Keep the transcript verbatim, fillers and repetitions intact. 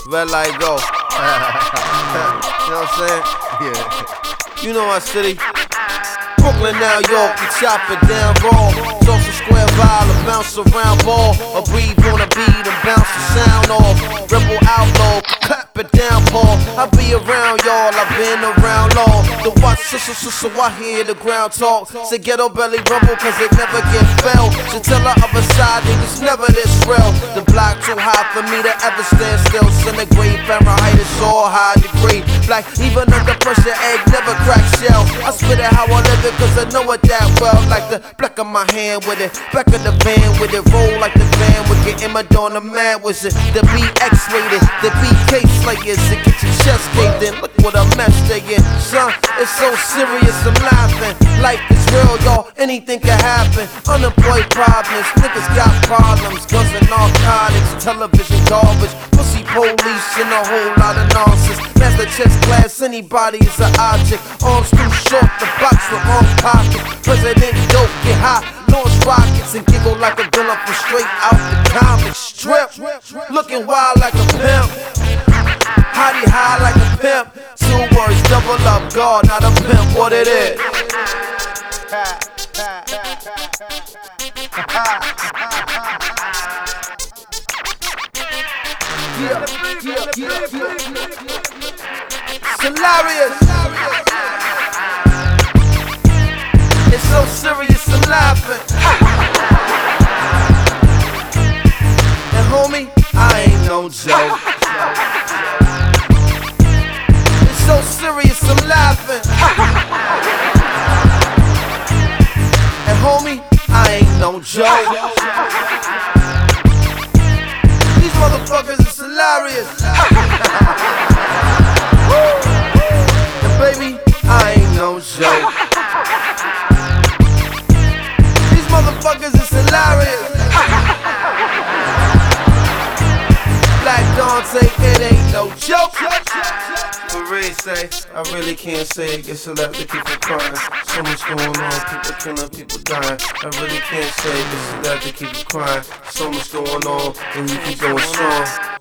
Red light go. You know what I'm saying? Yeah. You know our city. Brooklyn, New York, we chop it down raw. Social square violent, bounce around ball. Or breathe on a beat and bounce the sound off. Rebel outlaw, clap it down, Paul. I be around y'all, I've been around law. The watch, so, so, so, so I hear the ground talk. Say ghetto belly rumble, cause it never get fell. Should tell the other side, niggas never this real. The block too high for me to ever stand still. Centigrade, Fahrenheit, it's all high degree. Black, even under pressure, egg never crack shell. I spit it how I live it, cause I know it that well. Like the black of my hand with it, back of the van with it. Roll like the van with it, Emma on the mad was it. The beat X-rated, the beat K-slayers. It get your chest caved in, look what a mess they in. Son, it's so serious, I'm laughing. Life is real, y'all, anything can happen. Unemployed problems, niggas got problems. Guns and narcotics, television garbage, pussy police and a whole lot of nonsense. Master chess class, anybody is an object. Arms too short, the box with wrong pockets. President dope, get high, launch rockets and giggle like a villain from straight out the comic strip. Looking wild like a pimp, hottie high like a pimp. Two words, double up, God, not a pimp, what it is. Yeah, yeah, yeah, yeah. It's hilarious. It's so serious, I'm laughing. And homie, I ain't no joke. It's so serious, I'm laughing. And homie, I ain't no joke. These motherfuckers is hilarious. And baby, I ain't no joke. These motherfuckers is hilarious. Black Dante, it ain't no joke. Marie say, I really can't say it, gets celebrity people crying. So much going on, people killing, people dying. I really can't say it, gets celebrity people crying. So much going on, and you keep going strong.